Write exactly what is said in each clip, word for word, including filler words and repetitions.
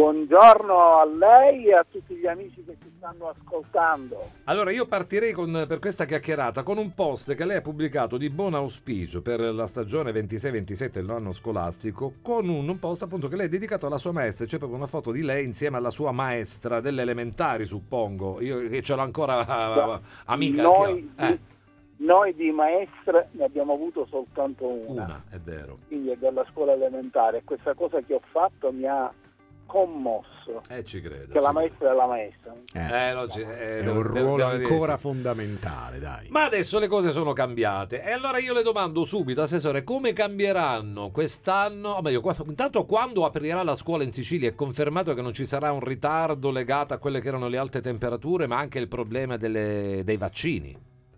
Buongiorno a lei e a tutti gli amici che ci stanno ascoltando. Allora io partirei con, per questa chiacchierata con un post che lei ha pubblicato di buon auspicio per la stagione ventisei ventisette dell'anno scolastico, con un, un post appunto che lei ha dedicato alla sua maestra. C'è proprio una foto di lei insieme alla sua maestra delle elementari, suppongo, io che ce l'ho ancora Da, amica. noi, eh. di, noi di maestre ne abbiamo avuto soltanto una, una è vero, quindi è della scuola elementare. Questa cosa che ho fatto mi ha commosso, eh ci credo che ci la credo. maestra è la maestra. Eh, no, c- è eh, un devo- ruolo devo dire ancora sì. fondamentale, dai. Ma adesso le cose sono cambiate e allora io le domando subito, assessore, come cambieranno quest'anno? O meglio, qua- intanto quando aprirà la scuola in Sicilia è confermato che non ci sarà un ritardo legato a quelle che erano le alte temperature, ma anche il problema delle- dei vaccini?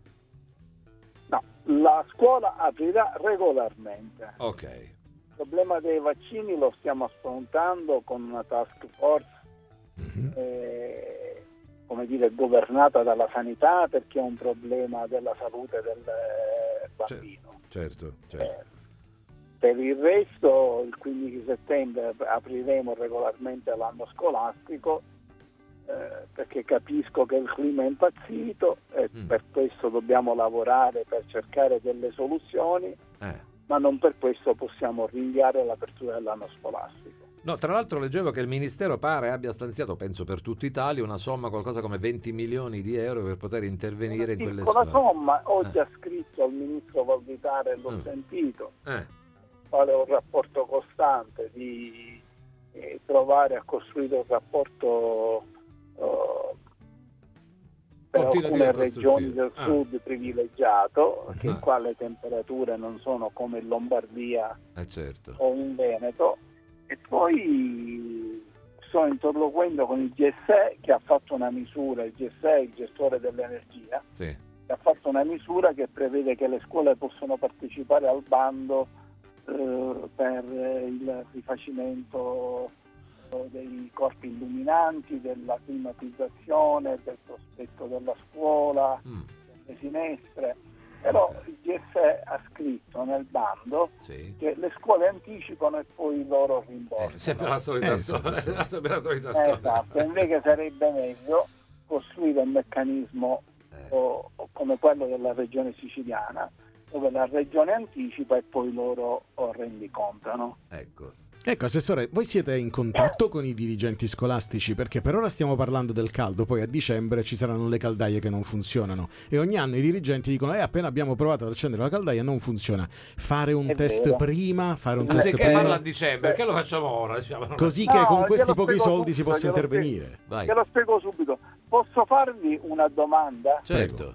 No, la scuola aprirà regolarmente. Ok. Il problema dei vaccini lo stiamo affrontando con una task force Mhm. eh, come dire, governata dalla sanità, perché è un problema della salute del eh, bambino. Certo, certo. Eh, per il resto il quindici settembre apriremo regolarmente l'anno scolastico, eh, perché capisco che il clima è impazzito e Mm. per questo dobbiamo lavorare per cercare delle soluzioni, Eh. ma non per questo possiamo rinviare l'apertura dell'anno scolastico. No, tra l'altro leggevo che il Ministero pare abbia stanziato, penso per tutta Italia, una somma qualcosa come venti milioni di euro per poter intervenire in quelle Con la scuole. somma ho Eh. già scritto al ministro Valditare e l'ho Mm. sentito, Eh. fare un rapporto costante, di eh, provare a costruire un rapporto eh, per Continua a alcune dire regioni costruttivo. del Ah, sud privilegiato, sì. che Ah. qua le temperature non sono come in Lombardia Eh certo. o in Veneto, e poi sto interloquendo con il G S E che ha fatto una misura, il G S E, il gestore dell'energia, Sì. che ha fatto una misura che prevede che le scuole possono partecipare al bando eh, per il rifacimento eh, dei corpi illuminanti, della climatizzazione, del prospetto della scuola, Mm. delle finestre. Però il G S E ha scritto nel bando Sì. che le scuole anticipano e poi loro Eh, rimborsano. sempre la solita Eh, storia. sempre Sempre la solita Eh, storia. esatto, invece sarebbe meglio costruire un meccanismo Eh, o, o come quello della regione siciliana, dove la regione anticipa e poi loro o rendicontano. ecco. Ecco, assessore, voi siete in contatto con i dirigenti scolastici? Perché per ora stiamo parlando del caldo, poi a dicembre ci saranno le caldaie che non funzionano e ogni anno i dirigenti dicono eh appena abbiamo provato ad accendere la caldaia non funziona. Fare un È test vero. prima, fare un test Anziché prima, farlo a dicembre, perché lo facciamo ora? Diciamo, non- così No, che con questi glielo pochi spiego soldi si subito, possa glielo intervenire. Vai. Te lo spiego subito. Posso farvi una domanda? Certo.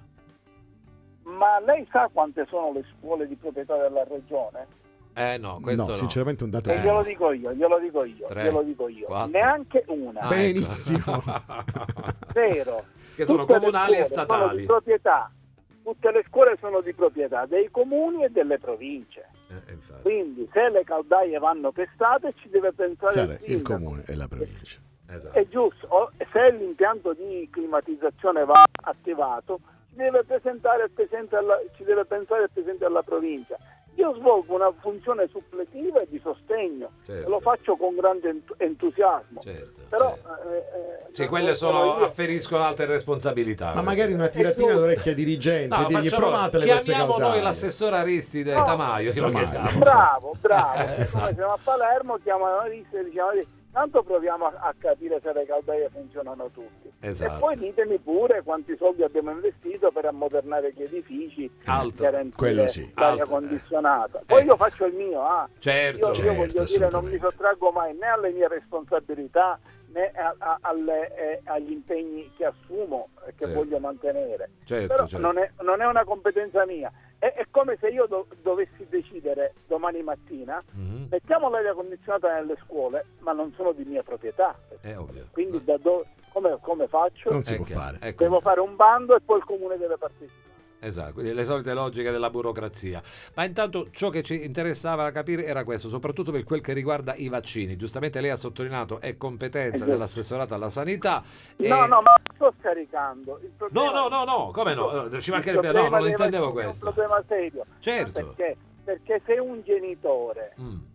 Ma lei sa quante sono le scuole di proprietà della regione? Eh no, questo No, no. sinceramente un dato E Eh. glielo dico io, glielo dico io, Tre, glielo dico io. quattro. Neanche una. Ah, Benissimo. ecco. Vero. Che sono Tutte le comunali e scuole sono statali. di proprietà. Tutte le scuole sono di proprietà dei comuni e delle province. Eh, infatti. Quindi se le caldaie vanno pestate ci deve pensare Sare, il il sindaco. comune e la provincia. Esatto. È giusto. O- se l'impianto di climatizzazione va attivato, ci deve presentare il presidente alla, ci deve pensare il presidente della provincia. Io svolgo una funzione suppletiva e di sostegno, Certo. e lo faccio con grande ent- entusiasmo. Certo, Però certo. eh, eh, Sì, non quelle sono sono, io. afferiscono altre responsabilità. Ma magari una tiratina d'orecchia ai dirigenti No, e dirgli facciamo- provatele queste chiamiamo caldaie. noi l'assessore Aristide No. Tamaio, glielo Tamaio. chiediamo. Bravo, bravo. Eh, Siccome esatto. siamo a Palermo, chiamano la lista e diciamo tanto proviamo a, a capire se le caldaie funzionano tutti. Esatto. E poi ditemi pure quanti soldi abbiamo investito per ammodernare gli edifici, Alto. garantire Quello sì. l'aria Alto, eh. condizionata. Poi Eh. io faccio il mio, ah. Certo. Io, Certo, io voglio dire, non mi assolutamente. sottraggo mai né alle mie responsabilità né a- a- alle, eh, agli impegni che assumo e che Certo. voglio mantenere. Certo, Però certo. non, è, non è una competenza mia. È, è come se io do- dovessi decidere domani mattina, Mhm. mettiamo l'aria condizionata nelle scuole, ma non sono di mia proprietà. È ovvio. Quindi da dove, come, come faccio? Non si È può chiaro, fare. ecco. Devo fare un bando e poi il comune deve partecipare. Esatto, quindi le solite logiche della burocrazia. Ma intanto ciò che ci interessava capire era questo, soprattutto per quel che riguarda i vaccini. Giustamente lei ha sottolineato è competenza Esatto. dell'assessorato alla sanità. No, e- no, ma sto scaricando. Il No, problema- no, no, no, come no? Eh, Ci il mancherebbe, no, problema non dei intendevo vaccini questo. È un problema serio. Certo. Perché? Perché se un genitore Mm.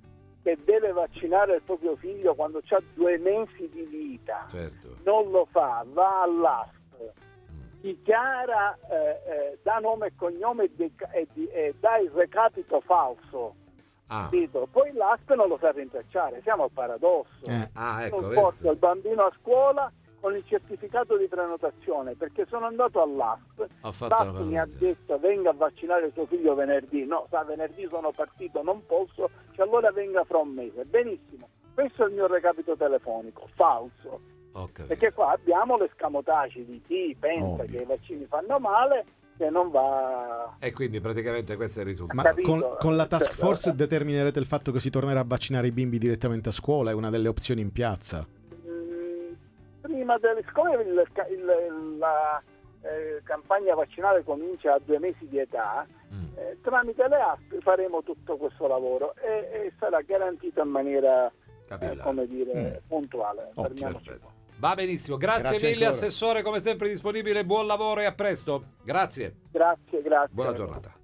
che deve vaccinare il proprio figlio quando ha due mesi di vita, certo. non lo fa, va all'A S P, dichiara, eh, eh, dà nome e cognome e, di, e, di, e dà il recapito falso, Ah, poi l'A S P non lo sa rintracciare, siamo al paradosso. Eh. ah ecco, non vedi? porto il bambino a scuola con il certificato di prenotazione perché sono andato all'A S P, Ho fatto l'A una S P mi ha prenotazione. detto venga a vaccinare suo figlio venerdì, no, sa venerdì sono partito, non posso, cioè allora venga fra un mese. Benissimo, questo è il mio recapito telefonico, falso, Ho capito. perché qua abbiamo l'escamotage di chi pensa Ovvio. che i vaccini fanno male, che non va... E quindi praticamente questo è il risultato. Ma Capito? con, con la task Cioè, force eh. determinerete il fatto che si tornerà a vaccinare i bimbi direttamente a scuola? È una delle opzioni in piazza. Mm, prima del, siccome il, il, la eh, campagna vaccinale comincia a due mesi di età, Mm. eh, tramite le A S P faremo tutto questo lavoro e, e sarà garantito in maniera, eh, Capillare. come dire, Mm. puntuale. Oh, Fermiamoci Perfetto. qua. Va benissimo, grazie, Grazie mille ancora. Assessore, come sempre disponibile, buon lavoro e a presto. Grazie, Grazie, grazie. buona giornata.